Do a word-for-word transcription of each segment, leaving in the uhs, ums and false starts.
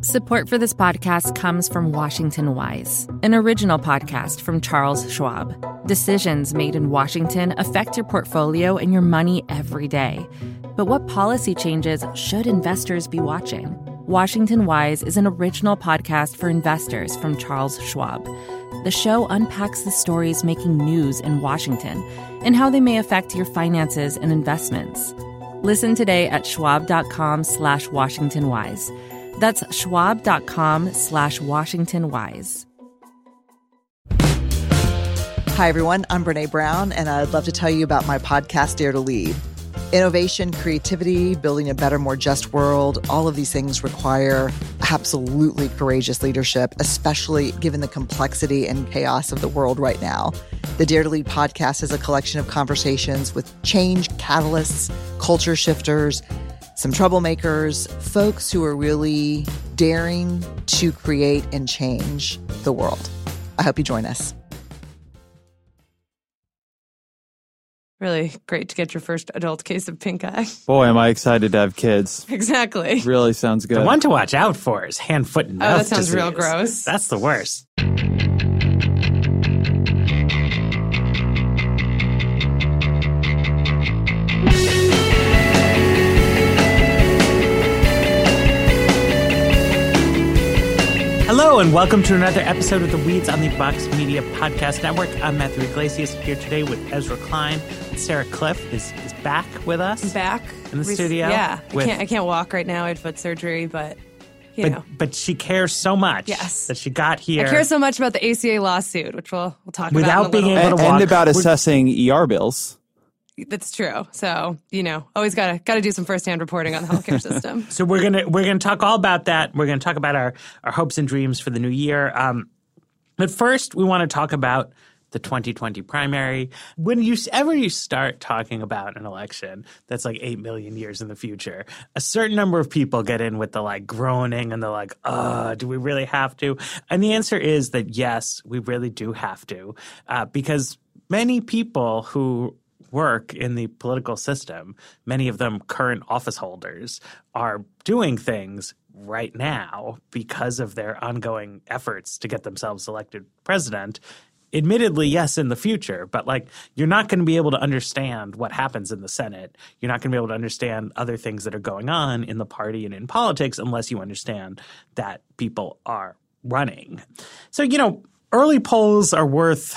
Support for this podcast comes from Washington Wise, an original podcast from Charles Schwab. Decisions made in Washington affect your portfolio and your money every day. But what policy changes should investors be watching? Washington Wise is an original podcast for investors from Charles Schwab. The show unpacks the stories making news in Washington and how they may affect your finances and investments. Listen today at schwab.com slash Washington Wise. That's schwab.com slash Washington Wise. Hi, everyone. I'm Brene Brown, and I'd love to tell you about my podcast, Dare to Lead. Innovation, creativity, building a better, more just world, all of these things require absolutely courageous leadership, especially given the complexity and chaos of the world right now. The Dare to Lead podcast is a collection of conversations with change catalysts, culture shifters, some troublemakers, folks who are really daring to create and change the world. I hope you join us. Really great to get your first adult case of pink eye. Boy, am I excited to have kids. Exactly. Really sounds good. The one to watch out for is hand, foot, and mouth Oh, that sounds disease. real gross. That's the worst. Hello and welcome to another episode of The Weeds on the Vox Media Podcast Network. I'm Matthew Iglesias here today with Ezra Klein. Sarah Cliff is, is back with us. I'm back in the Re- studio. Yeah, with, I can't. I can't walk right now. I had foot surgery, but you but, know. But she cares so much. Yes. That she got here. I care so much about the A C A lawsuit, which we'll we'll talk Without about in a being little able bit. to walk. And about We're- assessing E R bills. That's true. So you know, always gotta gotta do some firsthand reporting on the healthcare system. So we're gonna we're gonna talk all about that. We're gonna talk about our our hopes and dreams for the new year. Um, but first, we want to talk about the twenty twenty primary. When you ever you start talking about an election that's like eight million years in the future, a certain number of people get in with the like groaning and they're like, "Uh, do we really have to?" And the answer is that yes, we really do have to, uh, because many people who work in the political system, many of them current office holders, are doing things right now because of their ongoing efforts to get themselves elected president. Admittedly, yes, in the future, but like you're not going to be able to understand what happens in the Senate. You're not going to be able to understand other things that are going on in the party and in politics unless you understand that people are running. So, you know, early polls are worth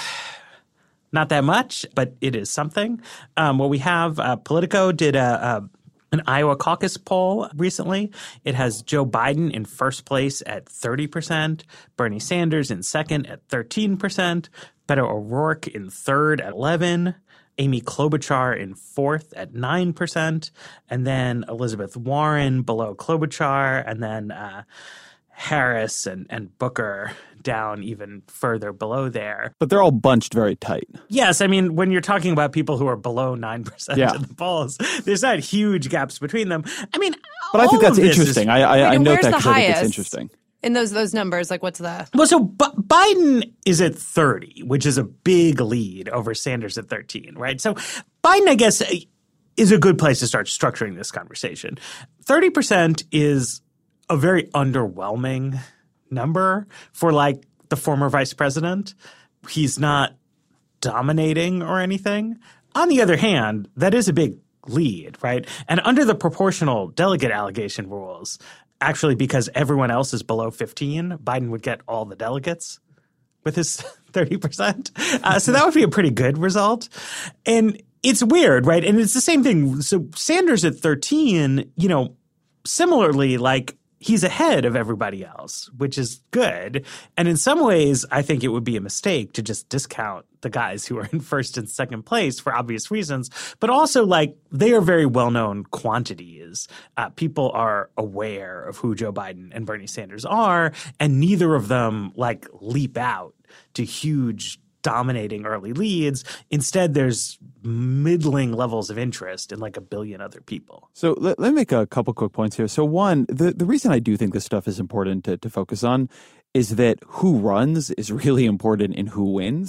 not that much, but it is something. Um, what we have, uh, Politico did a, a an Iowa caucus poll recently. It has Joe Biden in first place at thirty percent, Bernie Sanders in second at thirteen percent, Beto O'Rourke in third at eleven, Amy Klobuchar in fourth at nine percent, and then Elizabeth Warren below Klobuchar, and then uh, Harris and, and Booker down even further below there. But they're all bunched very tight. Yes, I mean, when you're talking about people who are below nine percent Yeah. in the polls, there's not huge gaps between them. I mean, But I think all that's of this interesting. Is, I, I, I Wait, note where's that the because I think it's highest? interesting. In those those numbers, like what's the well, so B- Biden is at thirty, which is a big lead over Sanders at thirteen, right? So Biden, I guess, is a good place to start structuring this conversation. thirty percent is a very underwhelming number for like the former vice president. He's not dominating or anything. On the other hand, that is a big lead, right? And under the proportional delegate allocation rules, actually because everyone else is below fifteen, Biden would get all the delegates with his thirty percent. Uh, so that would be a pretty good result. And it's weird, right? And it's the same thing. So Sanders at thirteen, you know, similarly, like he's ahead of everybody else, which is good. And in some ways, I think it would be a mistake to just discount the guys who are in first and second place for obvious reasons. But also, like, they are very well-known quantities. Uh, people are aware of who Joe Biden and Bernie Sanders are, and neither of them, like, leap out to huge dominating early leads. Instead, there's middling levels of interest in like a billion other people. So let, let me make a couple quick points here. So one, the, the reason I do think this stuff is important to, to focus on is that who runs is really important in who wins.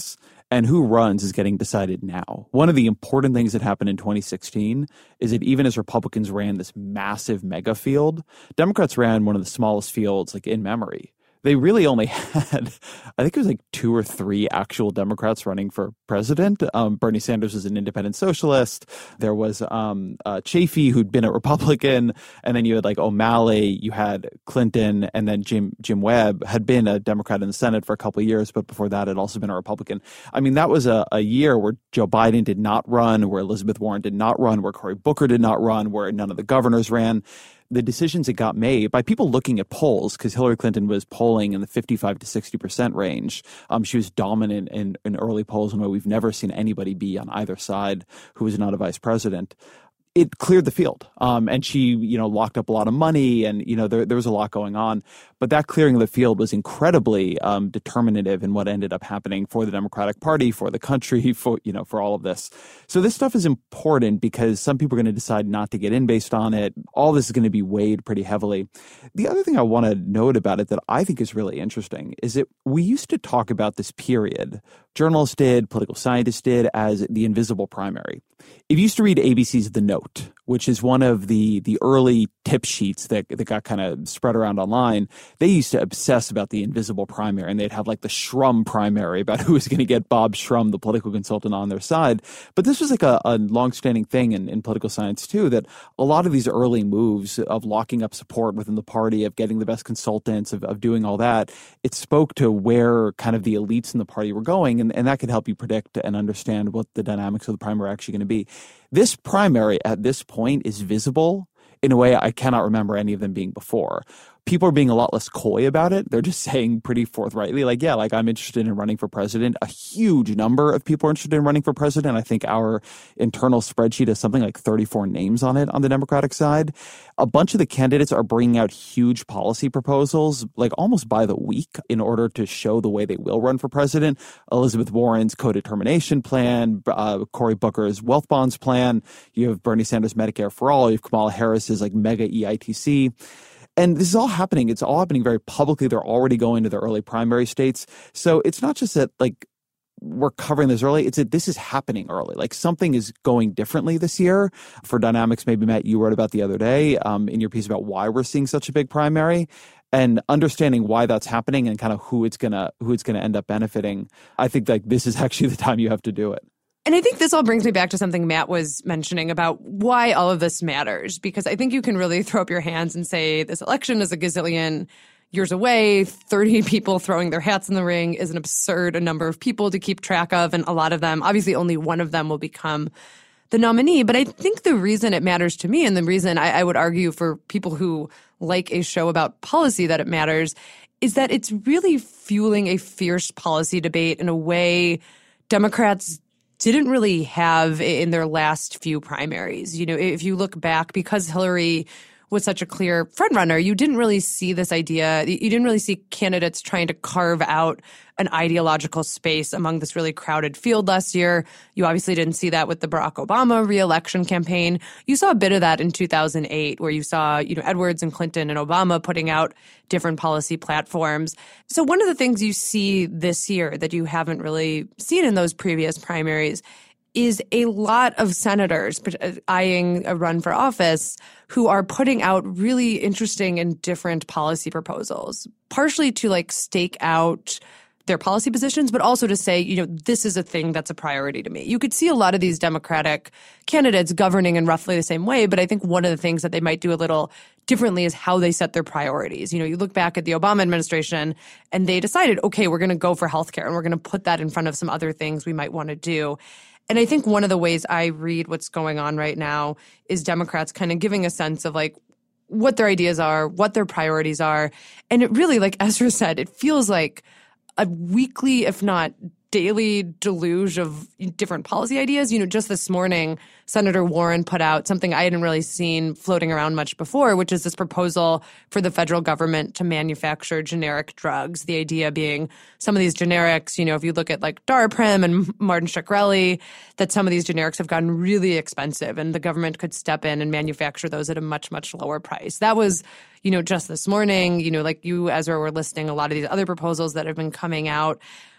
And who runs is getting decided now. One of the important things that happened in twenty sixteen is that even as Republicans ran this massive mega field, Democrats ran one of the smallest fields like in memory. They really only had, I think it was like two or three actual Democrats running for president. Um, Bernie Sanders was an independent socialist. There was um, uh, Chafee, who'd been a Republican. And then you had like O'Malley, you had Clinton, and then Jim Jim Webb had been a Democrat in the Senate for a couple of years. But before that, had also been a Republican. I mean, that was a, a year where Joe Biden did not run, where Elizabeth Warren did not run, where Cory Booker did not run, where none of the governors ran. The decisions that got made by people looking at polls, because Hillary Clinton was polling in the fifty-five to sixty percent range. Um, she was dominant in, in early polls in a way we've never seen anybody be on either side who was not a vice president. It cleared the field. Um, and she, you know, locked up a lot of money and, you know, there, there was a lot going on. But that clearing of the field was incredibly um, determinative in what ended up happening for the Democratic Party, for the country, for, you know, for all of this. So this stuff is important because some people are going to decide not to get in based on it. All this is going to be weighed pretty heavily. The other thing I want to note about it that I think is really interesting is that we used to talk about this period, journalists did, political scientists did, as the invisible primary. If you used to read A B C's The Note, which is one of the the early tip sheets that, that got kind of spread around online, they used to obsess about the invisible primary, and they'd have like the Shrum primary about who was going to get Bob Shrum, the political consultant, on their side. But this was like a, a longstanding thing in, in political science too, that a lot of these early moves of locking up support within the party, of getting the best consultants, of, of doing all that, it spoke to where kind of the elites in the party were going, and, and that could help you predict and understand what the dynamics of the primary are actually going to be. This primary at this point is visible in a way I cannot remember any of them being before. People are being a lot less coy about it. They're just saying pretty forthrightly, like, yeah, like I'm interested in running for president. A huge number of people are interested in running for president. I think our internal spreadsheet has something like thirty-four names on it on the Democratic side. A bunch of the candidates are bringing out huge policy proposals, like almost by the week, in order to show the way they will run for president. Elizabeth Warren's co-determination plan, uh, Cory Booker's wealth bonds plan. You have Bernie Sanders' Medicare for All. You have Kamala Harris's like mega E I T C. And this is all happening. It's all happening very publicly. They're already going to the early primary states. So it's not just that like we're covering this early. It's that this is happening early. Like something is going differently this year. For dynamics, maybe Matt, you wrote about the other day um, in your piece about why we're seeing such a big primary. And understanding why that's happening and kind of who it's gonna who it's gonna end up benefiting. I think like this is actually the time you have to do it. And I think this all brings me back to something Matt was mentioning about why all of this matters, because I think you can really throw up your hands and say this election is a gazillion years away. thirty people throwing their hats in the ring is an absurd number of people to keep track of. And a lot of them, obviously only one of them will become the nominee. But I think the reason it matters to me, and the reason I, I would argue for people who like a show about policy that it matters, is that it's really fueling a fierce policy debate in a way Democrats didn't really have in their last few primaries. You know, if you look back, because Hillary was such a clear frontrunner, you didn't really see this idea. You didn't really see candidates trying to carve out an ideological space among this really crowded field last year. You obviously didn't see that with the Barack Obama re-election campaign. You saw a bit of that in two thousand eight, where you saw, you know, Edwards and Clinton and Obama putting out different policy platforms. So one of the things you see this year that you haven't really seen in those previous primaries is a lot of senators eyeing a run for office who are putting out really interesting and different policy proposals, partially to like stake out their policy positions, but also to say, you know, this is a thing that's a priority to me. You could see a lot of these Democratic candidates governing in roughly the same way, but I think one of the things that they might do a little differently is how they set their priorities. You know, you look back at the Obama administration and they decided, okay, we're going to go for healthcare and we're going to put that in front of some other things we might want to do. And I think one of the ways I read what's going on right now is Democrats kind of giving a sense of like what their ideas are, what their priorities are. And it really, like Ezra said, it feels like a weekly, if not daily deluge of different policy ideas. You know, just this morning, Senator Warren put out something I hadn't really seen floating around much before, which is this proposal for the federal government to manufacture generic drugs. The idea being some of these generics, you know, if you look at like Daraprim and Martin Shkreli, that some of these generics have gotten really expensive and the government could step in and manufacture those at a much, much lower price. That was, you know, just this morning, you know, like you, Ezra, were listing a lot of these other proposals that have been coming out.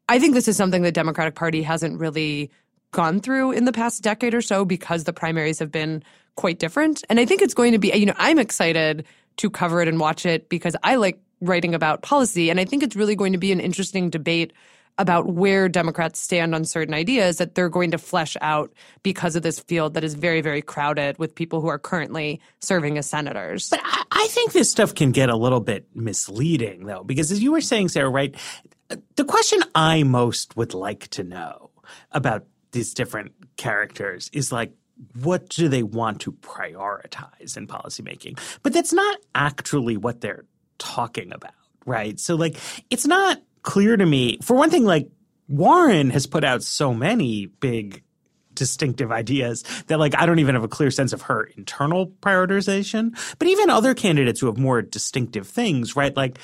I think this is something the Democratic Party hasn't really gone through in the past decade or so because the primaries have been quite different. And I think it's going to be, you know, I'm excited to cover it and watch it because I like writing about policy. And I think it's really going to be an interesting debate about where Democrats stand on certain ideas that they're going to flesh out because of this field that is very, very crowded with people who are currently serving as senators. But I, I think this stuff can get a little bit misleading, though, because as you were saying, Sarah, right, the question I most would like to know about these different characters is like, what do they want to prioritize in policymaking? But that's not actually what they're talking about, right? So, like, it's not clear to me. For one thing, like, Warren has put out so many big distinctive ideas that, like, I don't even have a clear sense of her internal prioritization. But even other candidates who have more distinctive things, right? Like,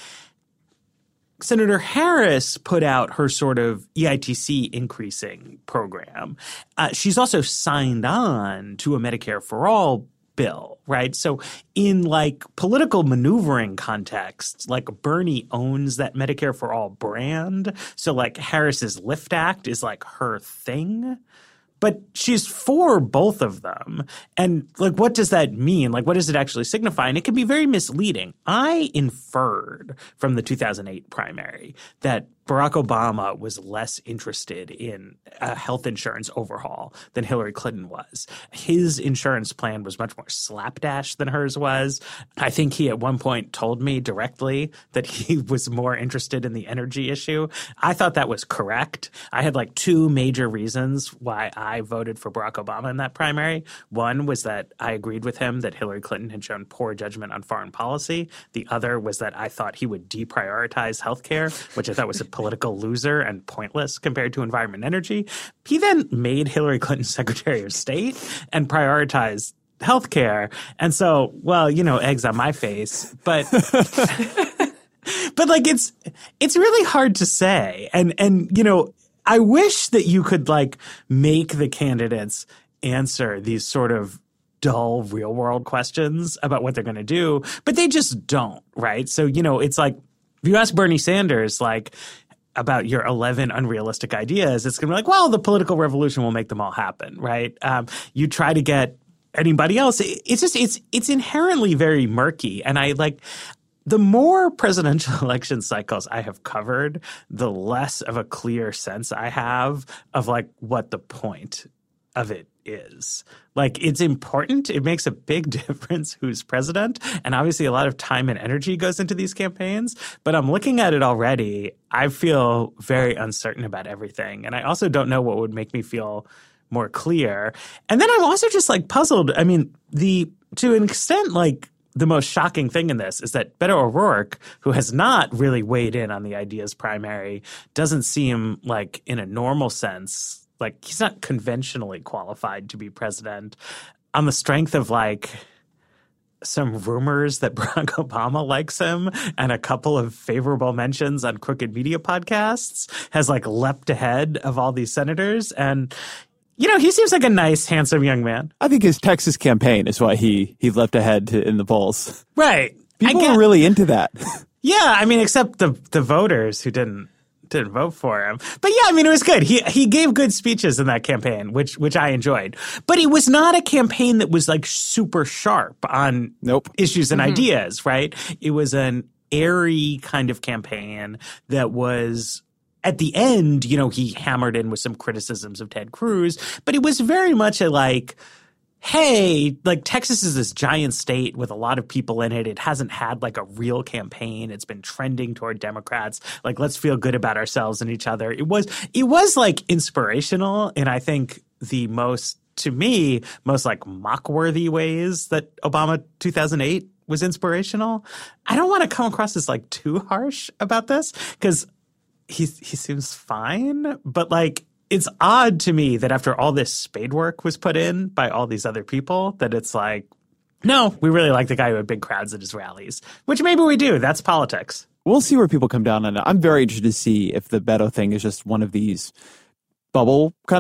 Senator Harris put out her sort of E I T C increasing program. Uh, she's also signed on to a Medicare for All bill, right? So in like political maneuvering contexts, like Bernie owns that Medicare for All brand. So like Harris's LIFT Act is like her thing. But she's for both of them. And like, what does that mean? Like, what does it actually signify? And it can be very misleading. I inferred from the two thousand eight primary that Barack Obama was less interested in a health insurance overhaul than Hillary Clinton was. His insurance plan was much more slapdash than hers was. I think he at one point told me directly that he was more interested in the energy issue. I thought that was correct. I had like two major reasons why I voted for Barack Obama in that primary. One was that I agreed with him that Hillary Clinton had shown poor judgment on foreign policy. The other was that I thought he would deprioritize healthcare, which I thought was a political loser and pointless compared to environment and energy. He then made Hillary Clinton Secretary of State and prioritized healthcare. And so, well, you know, eggs on my face, but but like it's it's really hard to say. And and you know, I wish that you could like make the candidates answer these sort of dull real world questions about what they're going to do, but they just don't, right? So, you know, it's like if you ask Bernie Sanders, like, about your eleven unrealistic ideas, it's going to be like, well, the political revolution will make them all happen, right? Um, you try to get anybody else. It's just, it's, it's inherently very murky. And I like, the more presidential election cycles I have covered, the less of a clear sense I have of like what the point of it is. Like, it's important. It makes a big difference who's president. And obviously a lot of time and energy goes into these campaigns. But I'm looking at it already. I feel very uncertain about everything. And I also don't know what would make me feel more clear. And then I'm also just like puzzled. I mean, the to an extent, like, the most shocking thing in this is that Beto O'Rourke, who has not really weighed in on the ideas primary, doesn't seem like, in a normal sense, like, he's not conventionally qualified to be president on the strength of, like, some rumors that Barack Obama likes him and a couple of favorable mentions on Crooked Media podcasts, has, like, leapt ahead of all these senators. And, you know, he seems like a nice, handsome young man. I think his Texas campaign is why he, he leapt ahead to, in the polls. Right. People are really into that. Yeah, I mean, except the the voters who didn't. didn't vote for him. But yeah, I mean, it was good. He he gave good speeches in that campaign, which which I enjoyed. But it was not a campaign that was like super sharp on nope. issues and mm-hmm. ideas, right? It was an airy kind of campaign that was, at the end, you know, he hammered in with some criticisms of Ted Cruz, but it was very much a like, hey, like, Texas is this giant state with a lot of people in it. It hasn't had like a real campaign. It's been trending toward Democrats. Like, let's feel good about ourselves and each other. It was, it was like inspirational. And I think the most, to me, most like mock-worthy ways that Obama two thousand eight was inspirational. I don't want to come across as like too harsh about this because he, he seems fine, but like, it's odd to me that after all this spade work was put in by all these other people, that it's like, no, we really like the guy who had big crowds at his rallies, which maybe we do. That's politics. We'll see where people come down on it. I'm very interested to see if the Beto thing is just one of these bubble kind of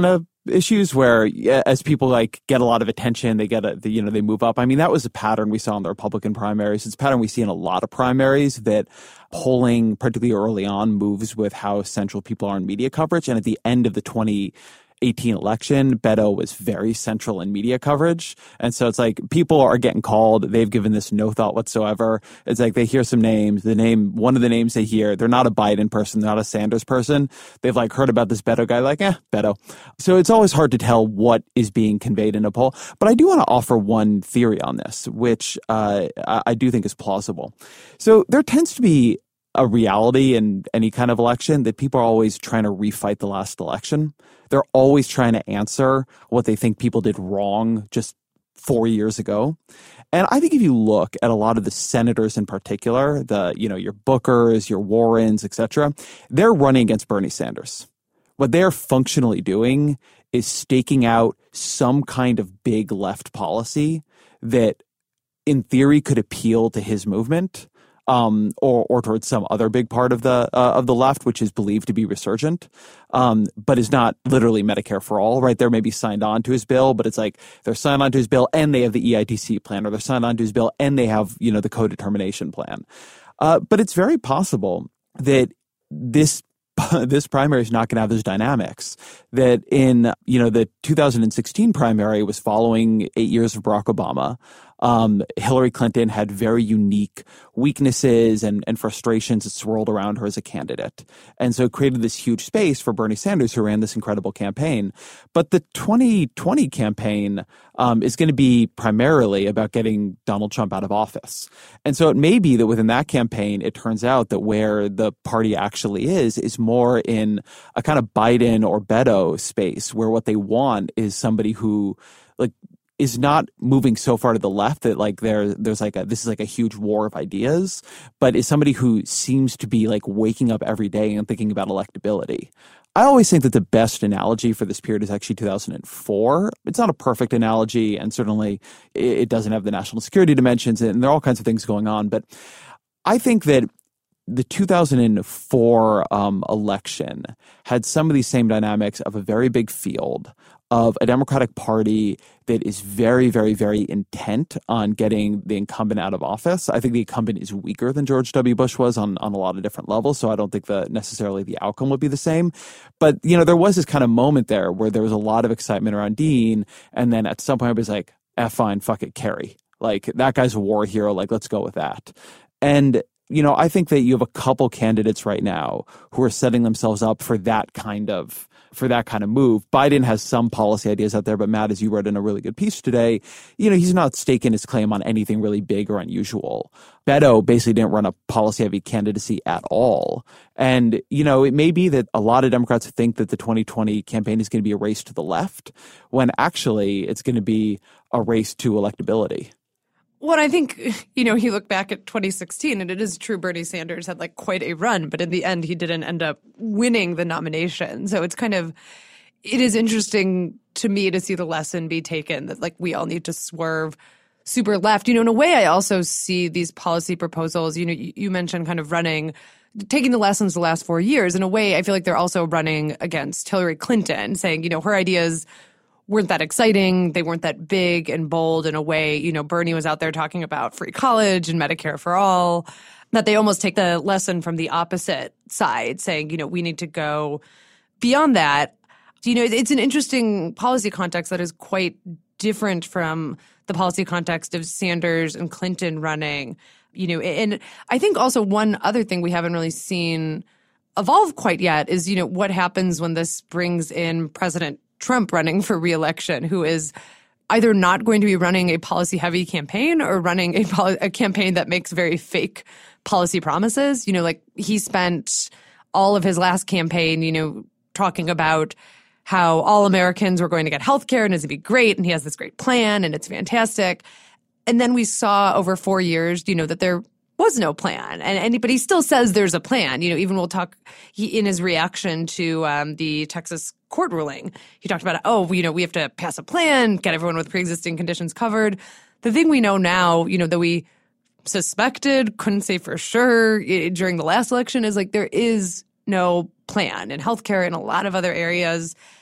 issues where as people like get a lot of attention, they get a, you know, they move up. I mean, that was a pattern we saw in the Republican primaries. It's a pattern we see in a lot of primaries that polling, particularly early on, moves with how central people are in media coverage. And at the end of the twenty eighteen election, Beto was very central in media coverage. And so it's like people are getting called. They've given this no thought whatsoever. It's like they hear some names. The name, one of the names they hear, they're not a Biden person, not a Sanders person. They've like heard about this Beto guy, like, eh, Beto. So it's always hard to tell what is being conveyed in a poll. But I do want to offer one theory on this, which uh, I do think is plausible. So there tends to be a reality in any kind of election that people are always trying to refight the last election. They're always trying to answer what they think people did wrong just four years ago. And I think if you look at a lot of the senators in particular, the, you know, your Bookers, your Warrens, et cetera, they're running against Bernie Sanders. What they're functionally doing is staking out some kind of big left policy that in theory could appeal to his movement. Um, or, or towards some other big part of the uh, of the left, which is believed to be resurgent, um, but is not literally Medicare for all, right? They're maybe signed on to his bill, but it's like they're signed on to his bill and they have the E I T C plan, or they're signed on to his bill and they have, you know, the co-determination plan. Uh, but it's very possible that this this primary is not going to have those dynamics. That in, you know, the two thousand sixteen primary was following eight years of Barack Obama. Um, Hillary Clinton had very unique weaknesses and, and frustrations that swirled around her as a candidate. And so it created this huge space for Bernie Sanders, who ran this incredible campaign. But the twenty twenty campaign um, is going to be primarily about getting Donald Trump out of office. And so it may be that within that campaign, it turns out that where the party actually is, is more in a kind of Biden or Beto space, where what they want is somebody who, like, is not moving so far to the left that like there there's like a this is like a huge war of ideas, but is somebody who seems to be like waking up every day and thinking about electability. I always think that the best analogy for this period is actually two thousand four. It's not a perfect analogy, and certainly it doesn't have the national security dimensions, and there are all kinds of things going on. But I think that the two thousand four um, election had some of these same dynamics of a very big field, of a Democratic Party that is very, very, very intent on getting the incumbent out of office. I think the incumbent is weaker than George W. Bush was on, on a lot of different levels, so I don't think that necessarily the outcome would be the same. But, you know, there was this kind of moment there where there was a lot of excitement around Dean, and then at some point it was like, eh, fine, fuck it, Kerry. Like, that guy's a war hero, like, let's go with that. And you know, I think that you have a couple candidates right now who are setting themselves up for that kind of for that kind of move. Biden has some policy ideas out there, but Matt, as you wrote in a really good piece today, you know, he's not staking his claim on anything really big or unusual. Beto basically didn't run a policy-heavy candidacy at all. And, you know, it may be that a lot of Democrats think that the twenty twenty campaign is going to be a race to the left, when actually it's going to be a race to electability. Well, I think, you know, he looked back at twenty sixteen, and it is true Bernie Sanders had like quite a run, but in the end, he didn't end up winning the nomination. So it's kind of, it is interesting to me to see the lesson be taken that like we all need to swerve super left. You know, in a way, I also see these policy proposals, you know, you, you mentioned kind of running, taking the lessons the last four years. In a way, I feel like they're also running against Hillary Clinton, saying, you know, her ideas weren't that exciting. They weren't that big and bold in a way. You know, Bernie was out there talking about free college and Medicare for all, that they almost take the lesson from the opposite side, saying, you know, we need to go beyond that. You know, it's an interesting policy context that is quite different from the policy context of Sanders and Clinton running, you know, and I think also one other thing we haven't really seen evolve quite yet is, you know, what happens when this brings in President Trump running for re-election, who is either not going to be running a policy-heavy campaign or running a, poli- a campaign that makes very fake policy promises. You know, like he spent all of his last campaign, you know, talking about how all Americans were going to get health care and it's going to be great, and he has this great plan and it's fantastic. And then we saw over four years, you know, that there was no plan. And, and but he still says there's a plan. You know, even we'll talk he, in his reaction to um, the Texas court ruling, he talked about, oh, you know, we have to pass a plan, get everyone with pre-existing conditions covered. The thing we know now, you know, that we suspected, couldn't say for sure it, during the last election is like there is no plan in healthcare and a lot of other areas.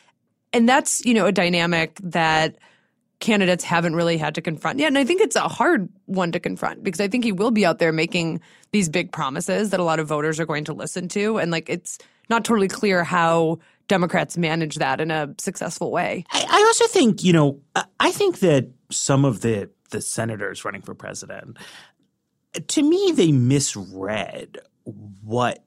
And that's, you know, a dynamic that candidates haven't really had to confront yet. And I think it's a hard one to confront because I think he will be out there making these big promises that a lot of voters are going to listen to. And like, it's not totally clear how Democrats manage that in a successful way. I, I also think, you know, I think that some of the, the senators running for president, to me, they misread what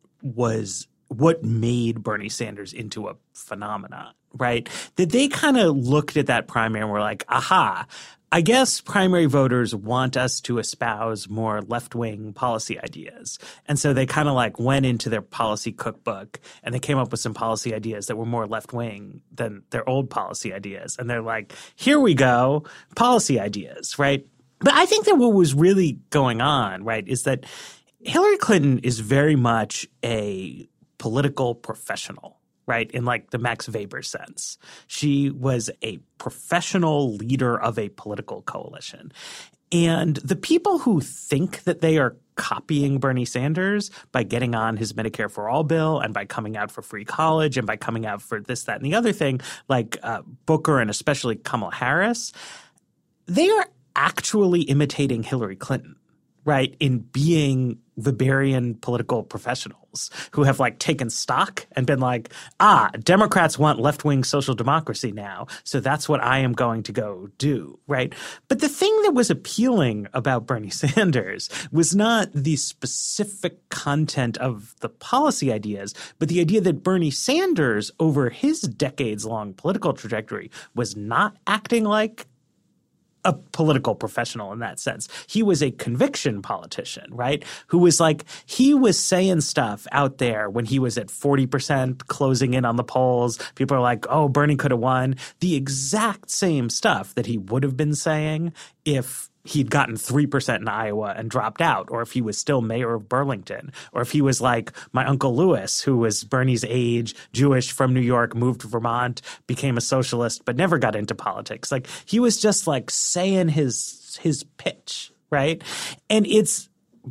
was what made Bernie Sanders into a phenomenon, right? That they kind of looked at that primary and were like, aha, I guess primary voters want us to espouse more left-wing policy ideas. And so they kind of like went into their policy cookbook and they came up with some policy ideas that were more left-wing than their old policy ideas. And they're like, here we go, policy ideas, right? But I think that what was really going on, right, is that Hillary Clinton is very much a political professional, right, in like the Max Weber sense. She was a professional leader of a political coalition. And the people who think that they are copying Bernie Sanders by getting on his Medicare for All bill and by coming out for free college and by coming out for this, that, and the other thing, like uh, Booker and especially Kamala Harris, they are actually imitating Hillary Clinton, right, in being Weberian political professionals who have like taken stock and been like, ah, Democrats want left-wing social democracy now, so that's what I am going to go do, right? But the thing that was appealing about Bernie Sanders was not the specific content of the policy ideas, but the idea that Bernie Sanders, over his decades-long political trajectory, was not acting like a political professional in that sense. He was a conviction politician, right? Who was like, he was saying stuff out there when he was at forty percent closing in on the polls. People are like, oh, Bernie could have won. The exact same stuff that he would have been saying if he'd gotten three percent in Iowa and dropped out, or if he was still mayor of Burlington, or if he was like my Uncle Lewis, who was Bernie's age, Jewish, from New York, moved to Vermont, became a socialist, but never got into politics. Like he was just like saying his his pitch, right? And it's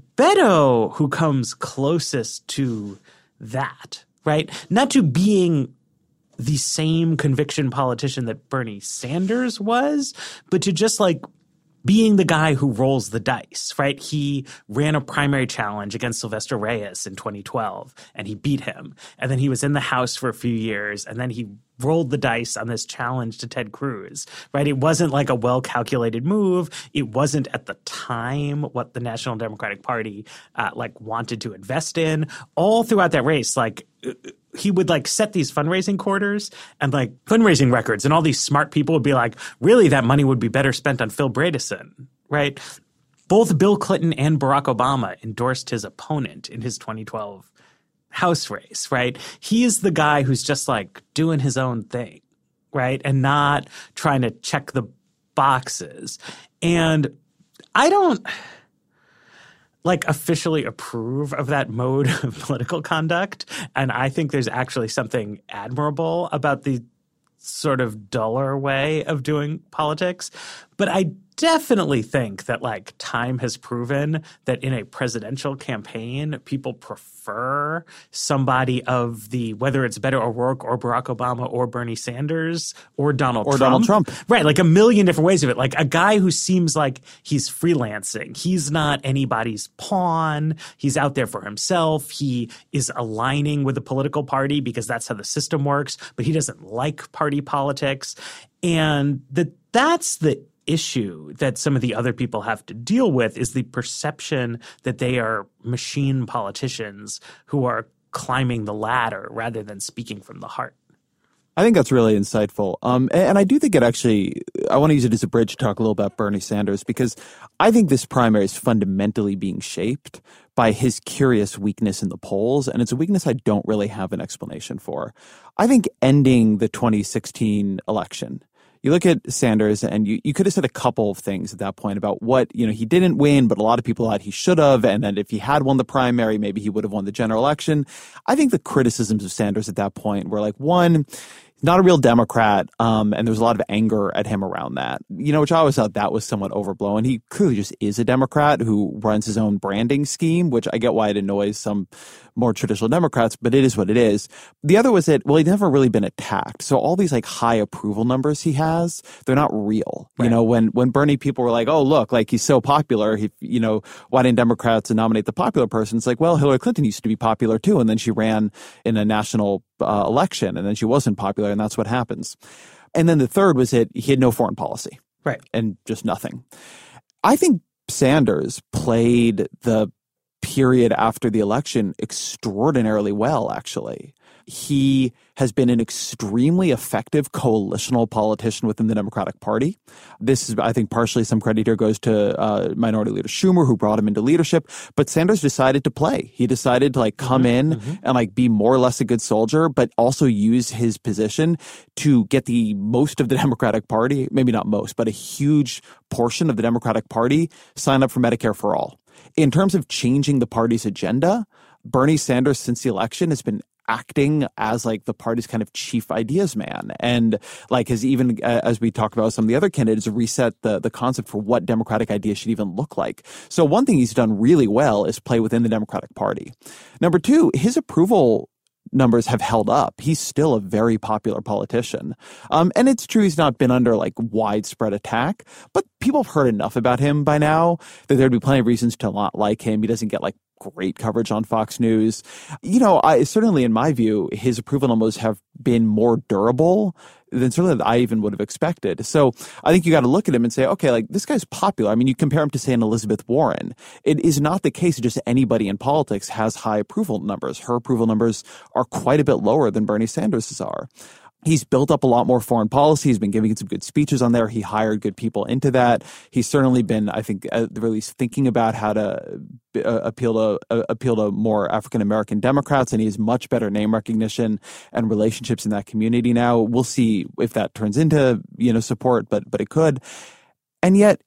Beto who comes closest to that, right? Not to being the same conviction politician that Bernie Sanders was, but to just like being the guy who rolls the dice, right? He ran a primary challenge against Sylvester Reyes in twenty twelve, and he beat him. And then he was in the House for a few years, and then he rolled the dice on this challenge to Ted Cruz, right? It wasn't like a well-calculated move. It wasn't at the time what the National Democratic Party uh, like wanted to invest in. All throughout that race, like he would like set these fundraising quarters and like fundraising records, and all these smart people would be like, really, that money would be better spent on Phil Bredesen, right? Both Bill Clinton and Barack Obama endorsed his opponent in his twenty twelve House race, right? He is the guy who's just like doing his own thing, right? And not trying to check the boxes. And I don't like officially approve of that mode of political conduct. And I think there's actually something admirable about the sort of duller way of doing politics. But I definitely think that like time has proven that in a presidential campaign, people prefer somebody of the, whether it's Beto O'Rourke or Barack Obama or Bernie Sanders or Donald or Trump. Donald Trump. Right. Like a million different ways of it. Like a guy who seems like he's freelancing. He's not anybody's pawn. He's out there for himself. He is aligning with the political party because that's how the system works, but he doesn't like party politics. And that that's the issue that some of the other people have to deal with, is the perception that they are machine politicians who are climbing the ladder rather than speaking from the heart. I think that's really insightful. Um, and, and I do think it actually – I want to use it as a bridge to talk a little about Bernie Sanders, because I think this primary is fundamentally being shaped by his curious weakness in the polls, and it's a weakness I don't really have an explanation for. I think ending the twenty sixteen election – you look at Sanders, and you, you could have said a couple of things at that point about what, you know, he didn't win, but a lot of people thought he should have, and that if he had won the primary, maybe he would have won the general election. I think the criticisms of Sanders at that point were like, one, not a real Democrat, um, and there was a lot of anger at him around that, you know, which I always thought that was somewhat overblown. He clearly just is a Democrat who runs his own branding scheme, which I get why it annoys some more traditional Democrats, but it is what it is. The other was that, well, he'd never really been attacked. So all these like high approval numbers he has, they're not real. Right. You know, when, when Bernie people were like, oh, look, like he's so popular, he, you know, why didn't Democrats nominate the popular person? It's like, well, Hillary Clinton used to be popular too. And then she ran in a national uh, election and then she wasn't popular. And that's what happens. And then the third was that he had no foreign policy. Right. And just nothing. I think Sanders played the period after the election extraordinarily well, actually. He has been an extremely effective coalitional politician within the Democratic Party. This is, I think, partially some credit here goes to uh, Minority Leader Schumer, who brought him into leadership. But Sanders decided to play. He decided to like come mm-hmm, in mm-hmm. and like be more or less a good soldier, but also use his position to get the most of the Democratic Party, maybe not most, but a huge portion of the Democratic Party sign up for Medicare for All. In terms of changing the party's agenda, Bernie Sanders, since the election, has been acting as like the party's kind of chief ideas man, and like has even, uh, as we talked about some of the other candidates, reset the the concept for what Democratic ideas should even look like. So one thing he's done really well is play within the Democratic Party. Number two, his approval numbers have held up. He's still a very popular politician. Um, and it's true he's not been under like widespread attack, but people have heard enough about him by now that there'd be plenty of reasons to not like him. He doesn't get like great coverage on Fox News. You know, I certainly in my view, his approval numbers have been more durable than certainly that I even would have expected. So I think you got to look at him and say, okay, like this guy's popular. I mean, you compare him to, say, an Elizabeth Warren. It is not the case that just anybody in politics has high approval numbers. Her approval numbers are quite a bit lower than Bernie Sanders's are. He's built up a lot more foreign policy. He's been giving some good speeches on there. He hired good people into that. He's certainly been, I think, at the very least thinking about how to uh, appeal to uh, appeal to more African-American Democrats, and he has much better name recognition and relationships in that community now. We'll see if that turns into, you know, support, but but it could. And yet,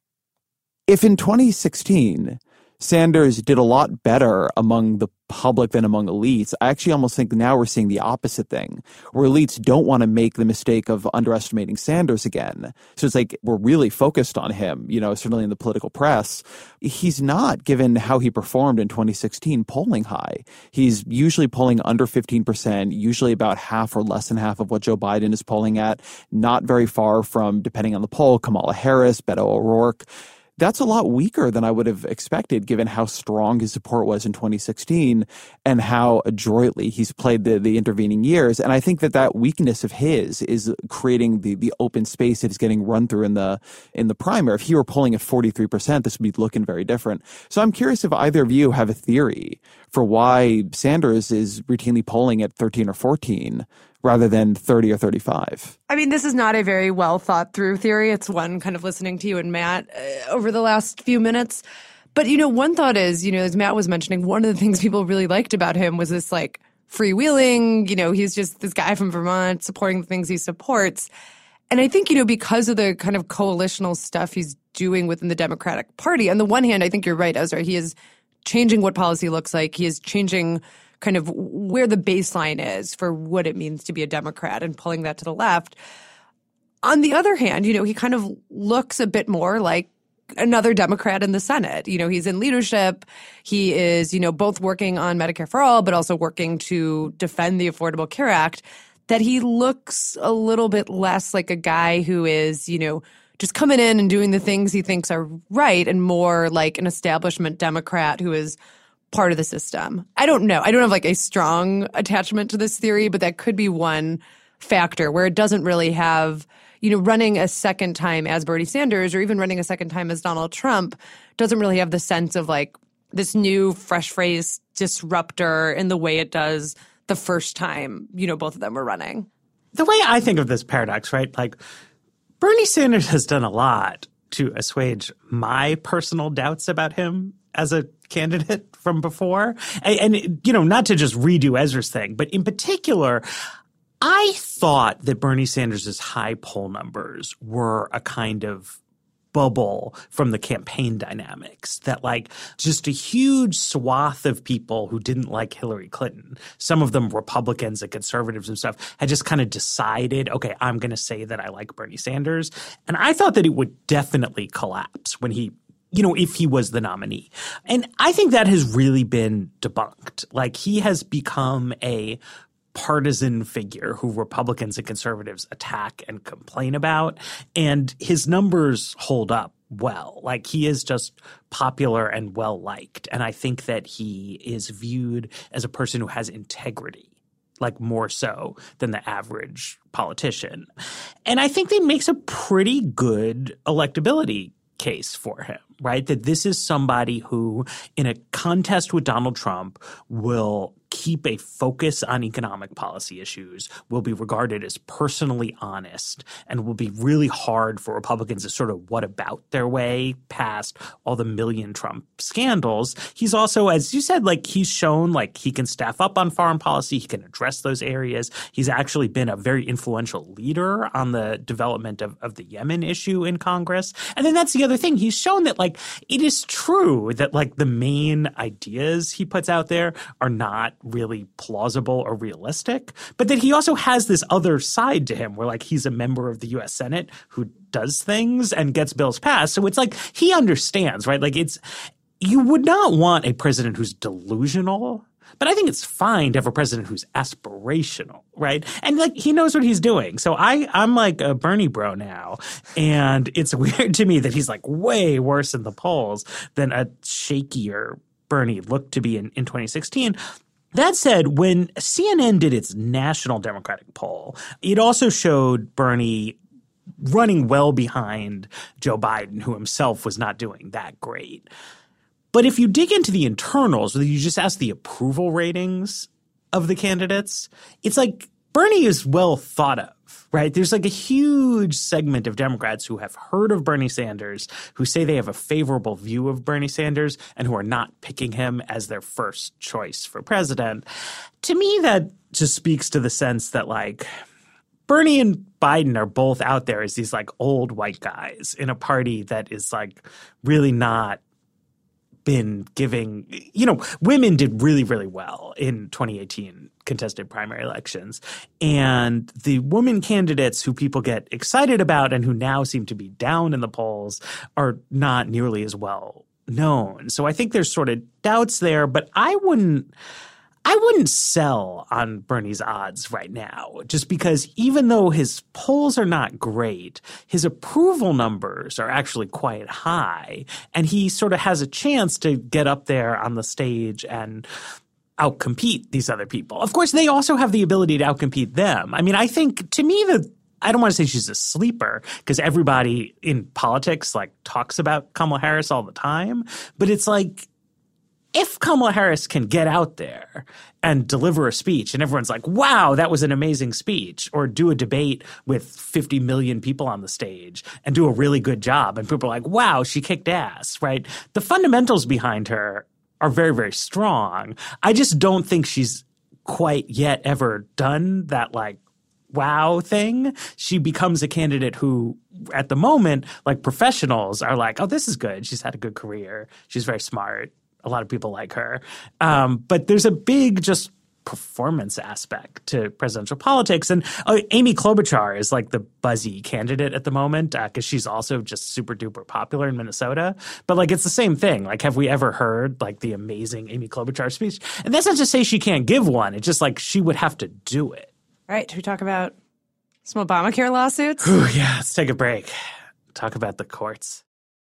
if in twenty sixteen Sanders did a lot better among the public than among elites, I actually almost think now we're seeing the opposite thing, where elites don't want to make the mistake of underestimating Sanders again. So it's like we're really focused on him, you know, certainly in the political press. He's not, given how he performed in twenty sixteen, polling high. He's usually polling under fifteen percent, usually about half or less than half of what Joe Biden is polling at, not very far from, depending on the poll, Kamala Harris, Beto O'Rourke. That's a lot weaker than I would have expected, given how strong his support was in twenty sixteen and how adroitly he's played the, the intervening years. And I think that that weakness of his is creating the, the open space that is getting run through in the in the primary. If he were polling at forty-three percent, this would be looking very different. So I'm curious if either of you have a theory for why Sanders is routinely polling at thirteen or fourteen rather than thirty or thirty-five. I mean, this is not a very well thought through theory. It's one kind of listening to you and Matt uh, over the last few minutes. But, you know, one thought is, you know, as Matt was mentioning, one of the things people really liked about him was this like freewheeling, you know, he's just this guy from Vermont supporting the things he supports. And I think, you know, because of the kind of coalitional stuff he's doing within the Democratic Party, on the one hand, I think you're right, Ezra, he is changing what policy looks like. He is changing kind of where the baseline is for what it means to be a Democrat and pulling that to the left. On the other hand, you know, he kind of looks a bit more like another Democrat in the Senate. You know, he's in leadership. He is, you know, both working on Medicare for All, but also working to defend the Affordable Care Act, that he looks a little bit less like a guy who is, you know, just coming in and doing the things he thinks are right, and more like an establishment Democrat who is part of the system. I don't know. I don't have like a strong attachment to this theory, but that could be one factor where it doesn't really have, you know, running a second time as Bernie Sanders or even running a second time as Donald Trump doesn't really have the sense of like this new fresh phrase disruptor in the way it does the first time, you know, both of them were running. The way I think of this paradox, right? Like Bernie Sanders has done a lot to assuage my personal doubts about him as a candidate from before. And, and, you know, not to just redo Ezra's thing, but in particular, I thought that Bernie Sanders' high poll numbers were a kind of bubble from the campaign dynamics, that like just a huge swath of people who didn't like Hillary Clinton, some of them Republicans and conservatives and stuff, had just kind of decided, okay, I'm going to say that I like Bernie Sanders. And I thought that it would definitely collapse when he, you know, if he was the nominee. And I think that has really been debunked. Like, he has become a partisan figure who Republicans and conservatives attack and complain about. And his numbers hold up well. Like, he is just popular and well-liked. And I think that he is viewed as a person who has integrity, like more so than the average politician. And I think that makes a pretty good electability case for him, right? That this is somebody who, in a contest with Donald Trump, will keep a focus on economic policy issues, will be regarded as personally honest, and will be really hard for Republicans to sort of what about their way past all the million Trump scandals. He's also, as you said, like, he's shown like he can staff up on foreign policy. He can address those areas. He's actually been a very influential leader on the development of, of the Yemen issue in Congress. And then that's the other thing. He's shown that like it is true that like the main ideas he puts out there are not really plausible or realistic, but that he also has this other side to him where like he's a member of the U S Senate who does things and gets bills passed. So it's like he understands, right? Like, it's – you would not want a president who's delusional, but I think it's fine to have a president who's aspirational, right? And like he knows what he's doing. So I, I'm like a Bernie bro now. And it's weird to me that he's like way worse in the polls than a shakier Bernie looked to be in, in twenty sixteen. That said, when C N N did its national Democratic poll, it also showed Bernie running well behind Joe Biden, who himself was not doing that great. But if you dig into the internals, you just ask the approval ratings of the candidates, it's like Bernie is well thought of, right? There's like a huge segment of Democrats who have heard of Bernie Sanders, who say they have a favorable view of Bernie Sanders, and who are not picking him as their first choice for president. To me, that just speaks to the sense that like Bernie and Biden are both out there as these like old white guys in a party that is like really not been giving, you know, women did really, really well in twenty eighteen contested primary elections. And the women candidates who people get excited about and who now seem to be down in the polls are not nearly as well known. So I think there's sort of doubts there, but I wouldn't I wouldn't sell on Bernie's odds right now, just because even though his polls are not great, his approval numbers are actually quite high, and he sort of has a chance to get up there on the stage and outcompete these other people. Of course, they also have the ability to outcompete them. I mean, I think to me the I don't want to say she's a sleeper because everybody in politics like talks about Kamala Harris all the time, but it's like, if Kamala Harris can get out there and deliver a speech and everyone's like, wow, that was an amazing speech, or do a debate with fifty million people on the stage and do a really good job, and people are like, wow, she kicked ass, right? The fundamentals behind her are very, very strong. I just don't think she's quite yet ever done that like wow thing. She becomes a candidate who at the moment, like professionals are like, oh, this is good. She's had a good career. She's very smart. A lot of people like her. Um, but there's a big just performance aspect to presidential politics. And uh, Amy Klobuchar is like the buzzy candidate at the moment because uh, she's also just super duper popular in Minnesota. But like it's the same thing. Like, have we ever heard like the amazing Amy Klobuchar speech? And that's not to say she can't give one. It's just like she would have to do it. All right. Should we talk about some Obamacare lawsuits? Whew, yeah, let's take a break. Talk about the courts.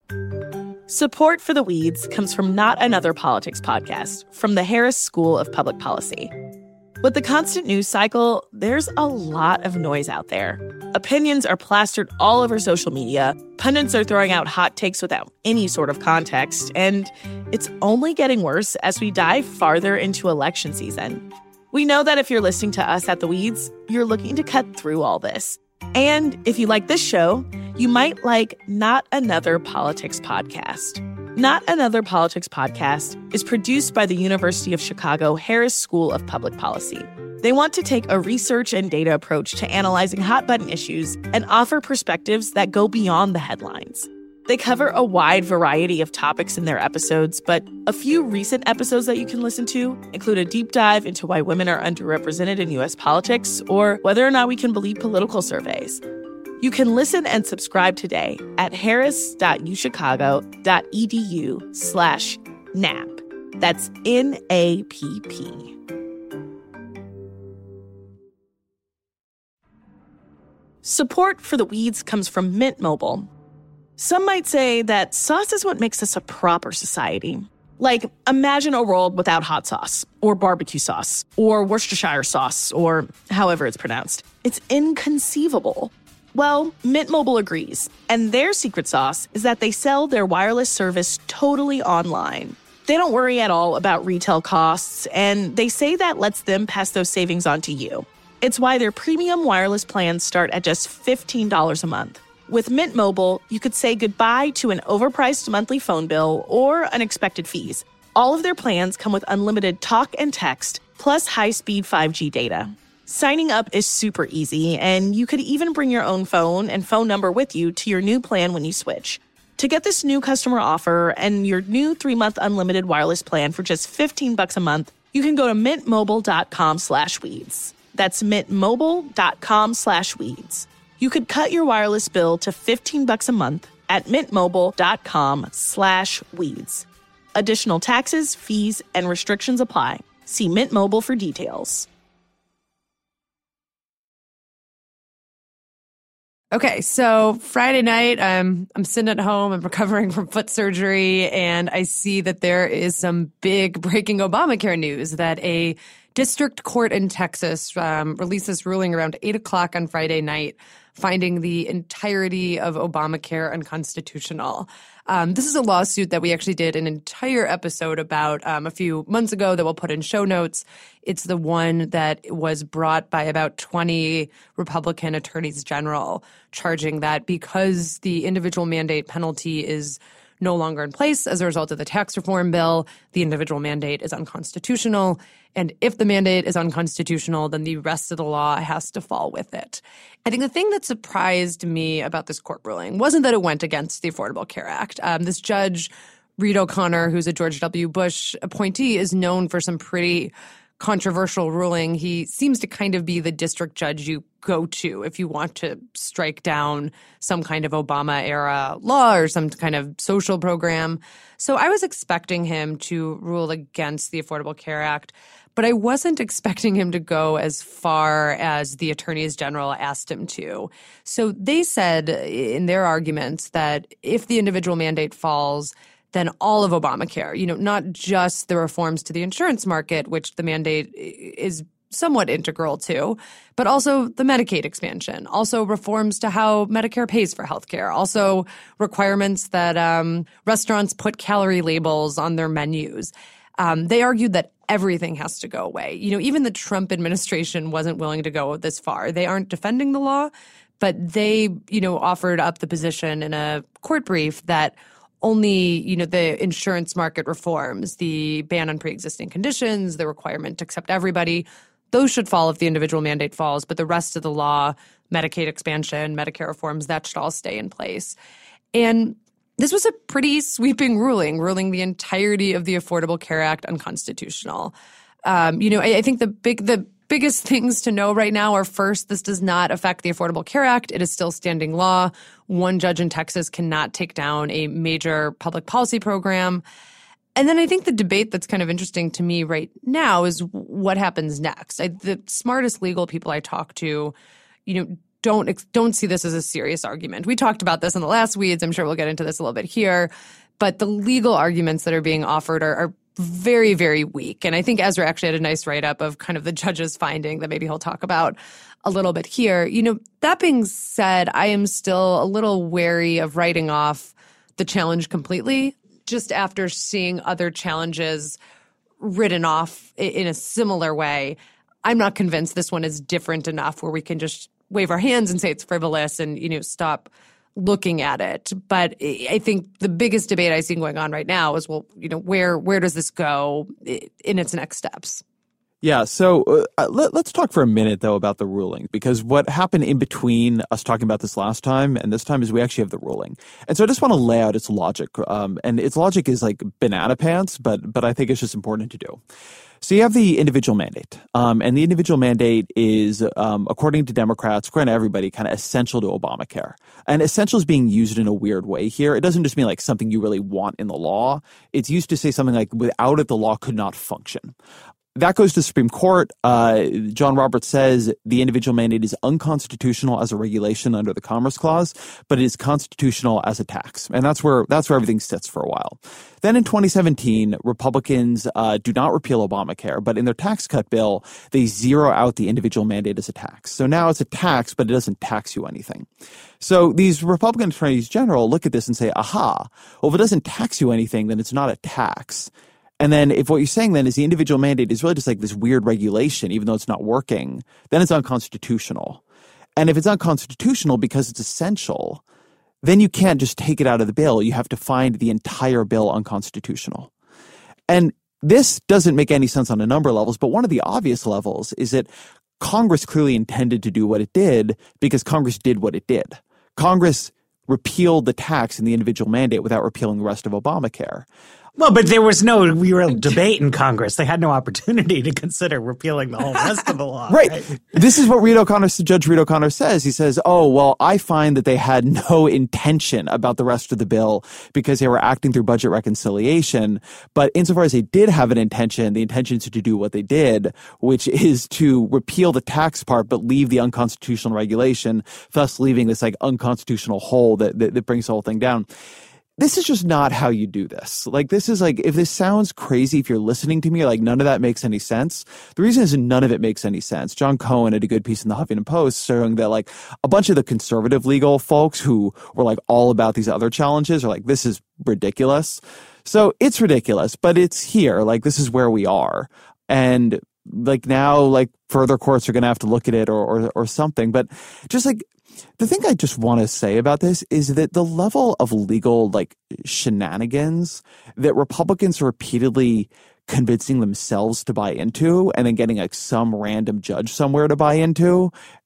Support for The Weeds comes from Not Another Politics podcast from the Harris School of Public Policy. With the constant news cycle, there's a lot of noise out there. Opinions are plastered all over social media, pundits are throwing out hot takes without any sort of context, and it's only getting worse as we dive farther into election season. We know that if you're listening to us at The Weeds, you're looking to cut through all this. And if you like this show, you might like Not Another Politics podcast. Not Another Politics podcast is produced by the University of Chicago Harris School of Public Policy. They want to take a research and data approach to analyzing hot-button issues and offer perspectives that go beyond the headlines. They cover a wide variety of topics in their episodes, but a few recent episodes that you can listen to include a deep dive into why women are underrepresented in U S politics or whether or not we can believe political surveys. You can listen and subscribe today at harris.uchicago.edu slash NAP. That's N A P P. Support for The Weeds comes from Mint Mobile. Some might say that sauce is what makes us a proper society. Like, imagine a world without hot sauce, or barbecue sauce, or Worcestershire sauce, or however it's pronounced. It's inconceivable. Well, Mint Mobile agrees, and their secret sauce is that they sell their wireless service totally online. They don't worry at all about retail costs, and they say that lets them pass those savings on to you. It's why their premium wireless plans start at just fifteen dollars a month. With Mint Mobile, you could say goodbye to an overpriced monthly phone bill or unexpected fees. All of their plans come with unlimited talk and text, plus high-speed five G data. Signing up is super easy, and you could even bring your own phone and phone number with you to your new plan when you switch. To get this new customer offer and your new three-month unlimited wireless plan for just fifteen bucks a month, you can go to mintmobile.com slash weeds. That's mintmobile.com slash weeds. You could cut your wireless bill to fifteen bucks a month at mintmobile.com slash weeds. Additional taxes, fees, and restrictions apply. See Mint Mobile for details. Okay, so Friday night, um, I'm sitting at home, I'm recovering from foot surgery, and I see that there is some big breaking Obamacare news that a district court in Texas um, released this ruling around eight o'clock on Friday night, finding the entirety of Obamacare unconstitutional. Um, this is a lawsuit that we actually did an entire episode about um, a few months ago that we'll put in show notes. It's the one that was brought by about twenty Republican attorneys general, charging that because the individual mandate penalty is no longer in place as a result of the tax reform bill, the individual mandate is unconstitutional. And if the mandate is unconstitutional, then the rest of the law has to fall with it. I think the thing that surprised me about this court ruling wasn't that it went against the Affordable Care Act. Um, this judge, Reed O'Connor, who's a George W. Bush appointee, is known for some pretty controversial ruling. He seems to kind of be the district judge you go to if you want to strike down some kind of Obama-era law or some kind of social program. So I was expecting him to rule against the Affordable Care Act, but I wasn't expecting him to go as far as the attorneys general asked him to. So they said in their arguments that if the individual mandate falls, then all of Obamacare, you know, not just the reforms to the insurance market, which the mandate is somewhat integral to, but also the Medicaid expansion, also reforms to how Medicare pays for healthcare, also requirements that um, restaurants put calorie labels on their menus. Um, they argued that everything has to go away. You know, even the Trump administration wasn't willing to go this far. They aren't defending the law, but they, you know, offered up the position in a court brief that only, you know, the insurance market reforms, the ban on pre-existing conditions, the requirement to accept everybody, those should fall if the individual mandate falls. But the rest of the law, Medicaid expansion, Medicare reforms, that should all stay in place. And this was a pretty sweeping ruling, ruling the entirety of the Affordable Care Act unconstitutional. Um, you know, I, I think the big the biggest things to know right now are, first, this does not affect the Affordable Care Act. It is still standing law. One judge in Texas cannot take down a major public policy program. And then I think the debate that's kind of interesting to me right now is what happens next. I, the smartest legal people I talk to, you know, don't don't see this as a serious argument. We talked about this in the last Weeds. I'm sure we'll get into this a little bit here. But the legal arguments that are being offered are, are very, very weak. And I think Ezra actually had a nice write-up of kind of the judge's finding that maybe he'll talk about a little bit here. You know, that being said, I am still a little wary of writing off the challenge completely, just after seeing other challenges written off in a similar way. I'm not convinced this one is different enough where we can just wave our hands and say it's frivolous and, you know, stop looking at it. But I think the biggest debate I see going on right now is, well, you know, where where does this go in its next steps? Yeah, so uh, let, let's talk for a minute, though, about the ruling, because what happened in between us talking about this last time and this time is we actually have the ruling. And so I just want to lay out its logic. Um, and its logic is like banana pants, but but I think it's just important to do. So you have the individual mandate, um, and the individual mandate is, um, according to Democrats, according to everybody, kind of essential to Obamacare. And essential is being used in a weird way here. It doesn't just mean like something you really want in the law. It's used to say something like without it, the law could not function. That goes to the Supreme Court. Uh, John Roberts says the individual mandate is unconstitutional as a regulation under the Commerce Clause, but it is constitutional as a tax. And that's where that's where everything sits for a while. Then in twenty seventeen, Republicans uh, do not repeal Obamacare, but in their tax cut bill, they zero out the individual mandate as a tax. So now it's a tax, but it doesn't tax you anything. So these Republican attorneys general look at this and say, aha, well, if it doesn't tax you anything, then it's not a tax. And then if what you're saying then is the individual mandate is really just like this weird regulation, even though it's not working, then it's unconstitutional. And if it's unconstitutional because it's essential, then you can't just take it out of the bill. You have to find the entire bill unconstitutional. And this doesn't make any sense on a number of levels, but one of the obvious levels is that Congress clearly intended to do what it did because Congress did what it did. Congress repealed the tax in the individual mandate without repealing the rest of Obamacare. Well, but there was no real debate in Congress. They had no opportunity to consider repealing the whole rest of the law. Right. right. This is what Reed O'Connor, Judge Reed O'Connor says. He says, oh, well, I find that they had no intention about the rest of the bill because they were acting through budget reconciliation. But insofar as they did have an intention, the intention is to do what they did, which is to repeal the tax part but leave the unconstitutional regulation, thus leaving this like unconstitutional hole that, that, that brings the whole thing down. This is just not how you do this. Like, this is like, if this sounds crazy, if you're listening to me, like none of that makes any sense. The reason is none of it makes any sense. John Cohen had a good piece in the Huffington Post showing that like a bunch of the conservative legal folks who were like all about these other challenges are like, this is ridiculous. So it's ridiculous, but it's here. Like, this is where we are. And like now, like further courts are going to have to look at it or, or, or something. But just like, the thing I just want to say about this is that the level of legal like shenanigans that Republicans are repeatedly convincing themselves to buy into and then getting like some random judge somewhere to buy into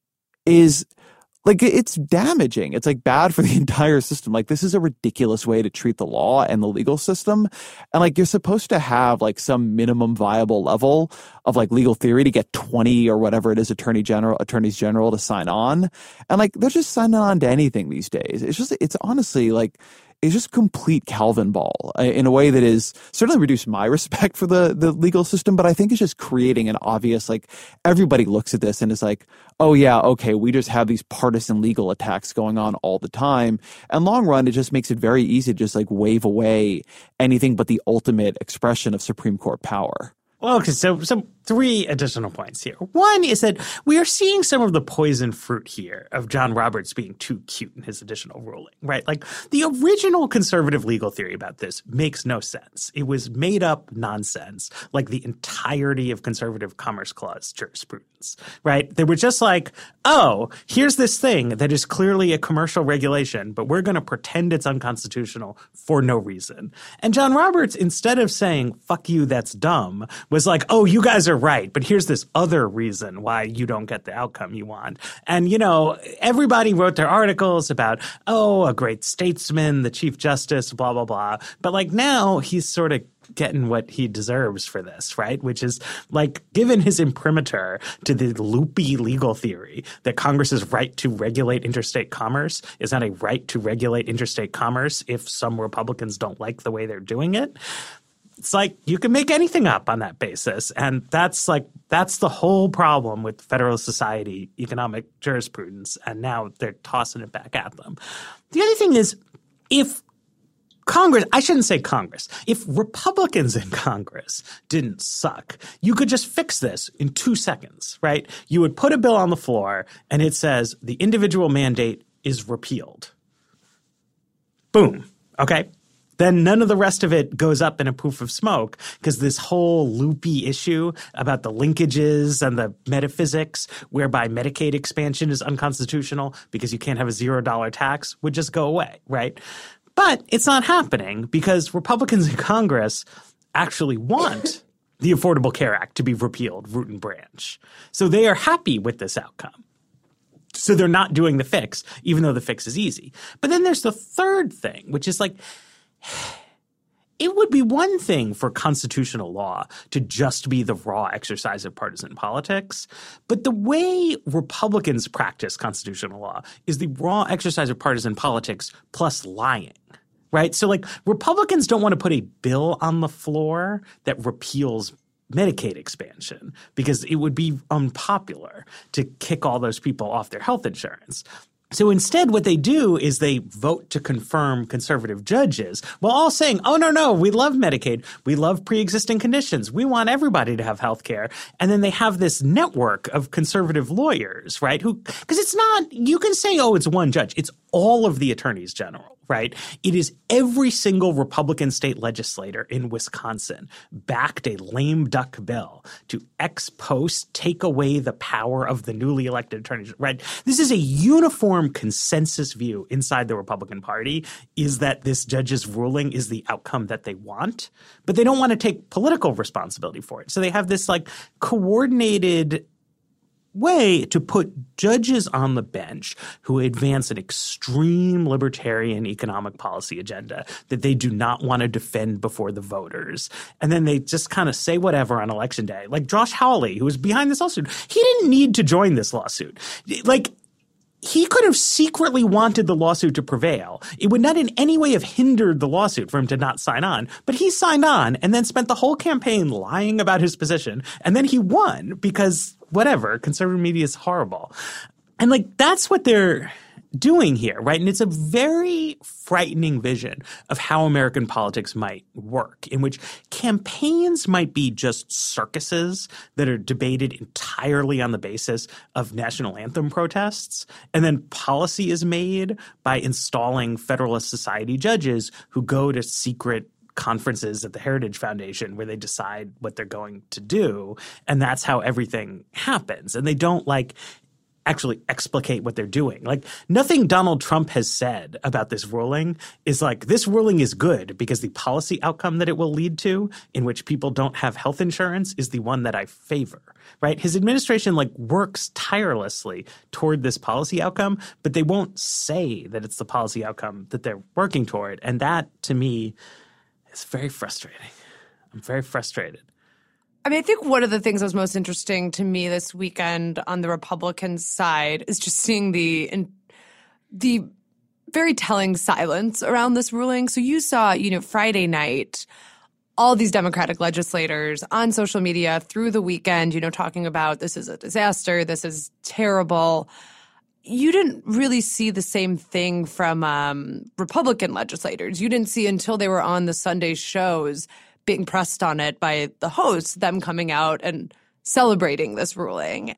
is like, it's damaging. It's like bad for the entire system. Like, this is a ridiculous way to treat the law and the legal system. And like, you're supposed to have like some minimum viable level of like legal theory to get twenty or whatever it is, attorney general, attorneys general to sign on. And like, they're just signing on to anything these days. It's just, it's honestly like, it's just complete Calvin ball in a way that is certainly reduced my respect for the, the legal system, but I think it's just creating an obvious, like, everybody looks at this and is like, oh yeah, okay, we just have these partisan legal attacks going on all the time. And long run, it just makes it very easy to just like wave away anything but the ultimate expression of Supreme Court power. Well, okay, so, so three additional points here. One is that we are seeing some of the poison fruit here of John Roberts being too cute in his additional ruling, right? Like, the original conservative legal theory about this makes no sense. It was made up nonsense, like the entirety of conservative Commerce Clause jurisprudence, right? They were just like, oh, here's this thing that is clearly a commercial regulation, but we're going to pretend it's unconstitutional for no reason. And John Roberts, instead of saying, fuck you, that's dumb, was like, oh, you guys are right, but here's this other reason why you don't get the outcome you want. And, you know, everybody wrote their articles about, oh, a great statesman, the Chief Justice, blah, blah, blah. But like now he's sort of getting what he deserves for this, right? Which is like, given his imprimatur to the loopy legal theory that Congress's right to regulate interstate commerce is not a right to regulate interstate commerce if some Republicans don't like the way they're doing it. It's like you can make anything up on that basis. And that's like that's the whole problem with Federalist Society economic jurisprudence. And now they're tossing it back at them. The other thing is, if Congress – I shouldn't say Congress. If Republicans in Congress didn't suck, you could just fix this in two seconds, right? You would put a bill on the floor and it says the individual mandate is repealed. Boom. Okay? Then none of the rest of it goes up in a poof of smoke because this whole loopy issue about the linkages and the metaphysics whereby Medicaid expansion is unconstitutional because you can't have a zero dollar tax would just go away, right? But it's not happening because Republicans in Congress actually want the Affordable Care Act to be repealed, root and branch. So they are happy with this outcome. So they're not doing the fix, even though the fix is easy. But then there's the third thing, which is like it would be one thing for constitutional law to just be the raw exercise of partisan politics. But the way Republicans practice constitutional law is the raw exercise of partisan politics plus lying. Right? So like Republicans don't want to put a bill on the floor that repeals Medicaid expansion because it would be unpopular to kick all those people off their health insurance. So instead, what they do is they vote to confirm conservative judges while all saying, oh, no, no, we love Medicaid. We love pre-existing conditions. We want everybody to have health care. And then they have this network of conservative lawyers, right, who – because it's not – you can say, oh, it's one judge. It's all of the attorneys general, right? It is every single Republican state legislator in Wisconsin backed a lame duck bill to ex post take away the power of the newly elected attorneys, right? This is a uniform consensus view inside the Republican Party is that this judge's ruling is the outcome that they want, but they don't want to take political responsibility for it. So they have this like coordinated way to put judges on the bench who advance an extreme libertarian economic policy agenda that they do not want to defend before the voters. And then they just kind of say whatever on election day. Like Josh Hawley, who was behind this lawsuit, he didn't need to join this lawsuit. Like, he could have secretly wanted the lawsuit to prevail. It would not in any way have hindered the lawsuit for him to not sign on. But he signed on and then spent the whole campaign lying about his position. And then he won because whatever, conservative media is horrible. And like that's what they're doing here, right? And it's a very frightening vision of how American politics might work, in which campaigns might be just circuses that are debated entirely on the basis of national anthem protests. And then policy is made by installing Federalist Society judges who go to secret conferences at the Heritage Foundation where they decide what they're going to do. And that's how everything happens. And they don't like actually explicate what they're doing. Like nothing Donald Trump has said about this ruling is like this ruling is good because the policy outcome that it will lead to, in which people don't have health insurance, is the one that I favor, right? His administration like works tirelessly toward this policy outcome, but they won't say that it's the policy outcome that they're working toward. And that to me is very frustrating. I'm very frustrated. I mean, I think one of the things that was most interesting to me this weekend on the Republican side is just seeing the in, the very telling silence around this ruling. So you saw, you know, Friday night, all these Democratic legislators on social media through the weekend, you know, talking about this is a disaster, this is terrible. You didn't really see the same thing from um, Republican legislators. You didn't see until they were on the Sunday shows being pressed on it by the hosts, them coming out and celebrating this ruling.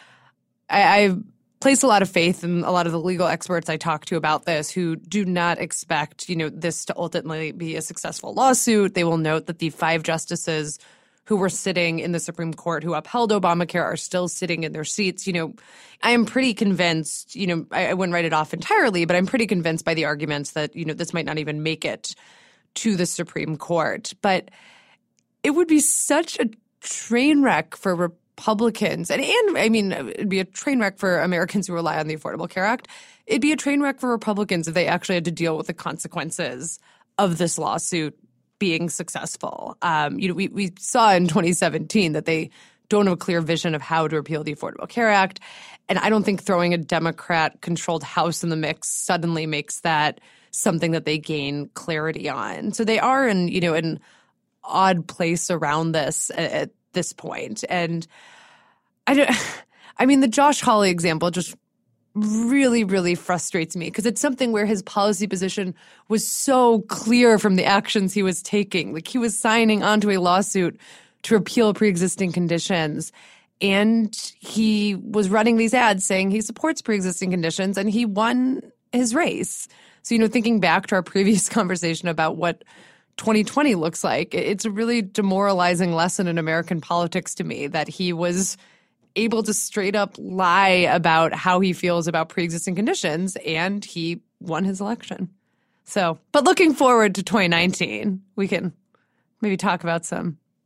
I, I've placed a lot of faith in a lot of the legal experts I talk to about this who do not expect, you know, this to ultimately be a successful lawsuit. They will note that the five justices who were sitting in the Supreme Court who upheld Obamacare are still sitting in their seats. You know, I am pretty convinced, you know, I, I wouldn't write it off entirely, but I'm pretty convinced by the arguments that, you know, this might not even make it to the Supreme Court. But it would be such a train wreck for Republicans. And, and I mean, it'd be a train wreck for Americans who rely on the Affordable Care Act. It'd be a train wreck for Republicans if they actually had to deal with the consequences of this lawsuit being successful. Um, you know, we, we saw in twenty seventeen that they don't have a clear vision of how to repeal the Affordable Care Act. And I don't think throwing a Democrat-controlled House in the mix suddenly makes that something that they gain clarity on. So they are in, you know, an odd place around this at, at this point. And I don't, I mean, the Josh Hawley example just really, really frustrates me because it's something where his policy position was so clear from the actions he was taking. Like he was signing onto a lawsuit to repeal pre-existing conditions. And he was running these ads saying he supports pre-existing conditions, and he won his race. So, you know, thinking back to our previous conversation about what twenty twenty looks like, it's a really demoralizing lesson in American politics to me that he was able to straight up lie about how he feels about pre-existing conditions, and he won his election. So, but looking forward to twenty nineteen, we can maybe talk about some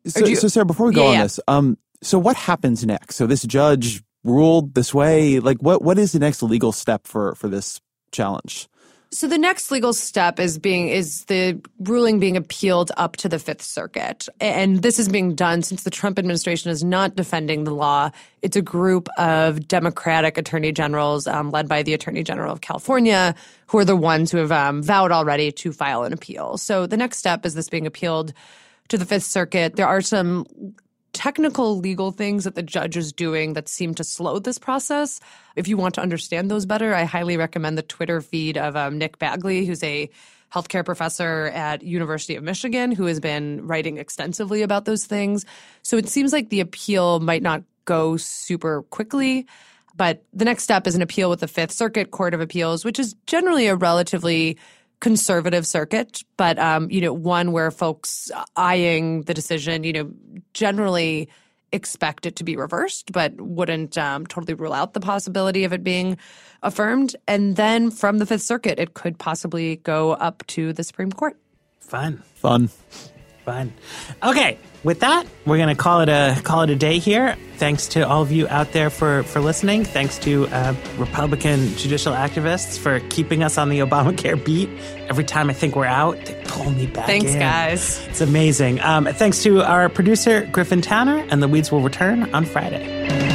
So, you, so Sarah, before we go yeah, on yeah. this, um, so what happens next? So this judge ruled this way. Like, what what is the next legal step for for this challenge? So the next legal step is being is the ruling being appealed up to the Fifth Circuit. And this is being done since the Trump administration is not defending the law. It's a group of Democratic attorney generals um, led by the Attorney General of California, who are the ones who have um, vowed already to file an appeal. So the next step is this being appealed to the Fifth Circuit. There are some technical legal things that the judge is doing that seem to slow this process. If you want to understand those better, I highly recommend the Twitter feed of um, Nick Bagley, who's a healthcare professor at University of Michigan, who has been writing extensively about those things. So it seems like the appeal might not go super quickly, but the next step is an appeal with the Fifth Circuit Court of Appeals, which is generally a relatively conservative circuit, but, um, you know, one where folks eyeing the decision, you know, generally expect it to be reversed, but wouldn't um, totally rule out the possibility of it being affirmed. And then from the Fifth Circuit, it could possibly go up to the Supreme Court. Fun. Fun. Fun. Okay, with that, we're going to call it a call it a day here. Thanks to all of you out there for, for listening. Thanks to uh, Republican judicial activists for keeping us on the Obamacare beat. Every time I think we're out, they pull me back Thanks, in. guys. It's amazing. Um, thanks to our producer, Griffin Tanner, and The Weeds will return on Friday.